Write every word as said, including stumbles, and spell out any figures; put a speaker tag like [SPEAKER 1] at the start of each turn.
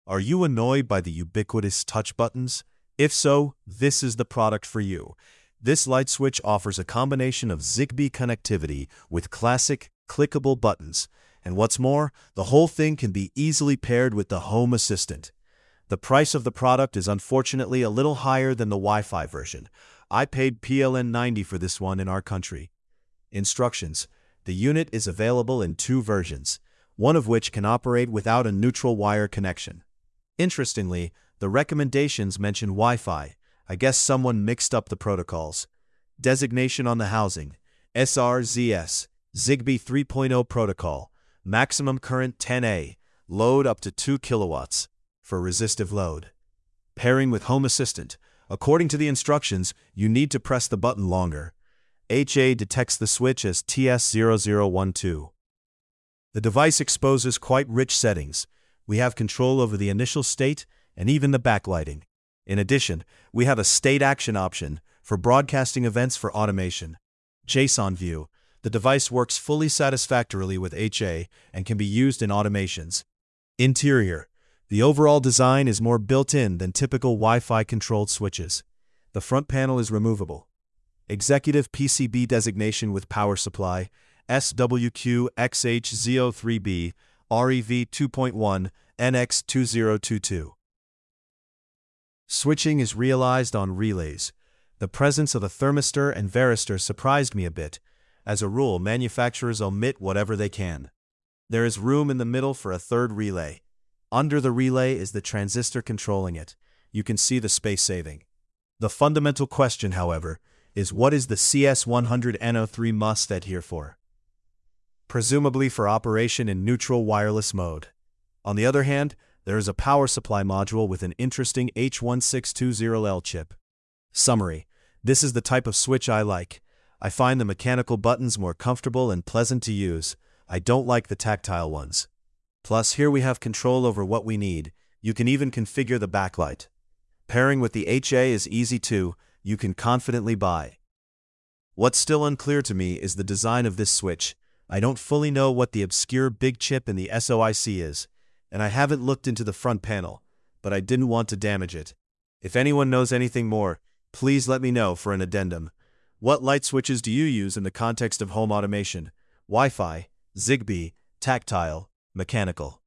[SPEAKER 1] Are you annoyed by the ubiquitous touch buttons? If so, this is the product for you. This light switch offers a combination of Zigbee connectivity with classic, clickable buttons. And what's more, the whole thing can be easily paired with the Home Assistant. The price of the product is unfortunately a little higher than the Wi-Fi version. I paid P L N ninety for this one in our country. Instructions. The unit is available in two versions, one of which can operate without a neutral wire connection. Interestingly, the recommendations mention Wi-Fi. I guess someone mixed up the protocols. Designation on the housing. S R Z S, Zigbee three point oh protocol. Maximum current ten A. Load up to two kilowatts. For resistive load. Pairing with Home Assistant. According to the instructions, you need to press the button longer. H A detects the switch as T S zero zero one two. The device exposes quite rich settings. We have control over the initial state and even the backlighting. In addition, we have a state action option for broadcasting events for automation. JSON view. The device works fully satisfactorily with H A and can be used in automations. Interior. The overall design is more built-in than typical Wi-Fi controlled switches. The front panel is removable. Executive P C B designation with power supply, S W Q X H Z zero three B, R E V two point one, N X two zero two two. Switching is realized on relays. The presence of a thermistor and varistor surprised me a bit. As a rule, manufacturers omit whatever they can. There is room in the middle for a third relay. Under the relay is the transistor controlling it. You can see the space saving. The fundamental question, however, is what is the C S one hundred N zero three MOSFET here for? Presumably for operation in neutral wireless mode. On the other hand, there is a power supply module with an interesting H one six two zero L chip. Summary. This is the type of switch I like. I find the mechanical buttons more comfortable and pleasant to use. I don't like the tactile ones. Plus, here we have control over what we need. You can even configure the backlight. Pairing with the H A is easy too. You can confidently buy. What's still unclear to me is the design of this switch. I don't fully know what the obscure big chip in the S O I C is, and I haven't looked into the front panel, but I didn't want to damage it. If anyone knows anything more, please let me know for an addendum. What light switches do you use in the context of home automation? Wi-Fi, Zigbee, tactile, mechanical?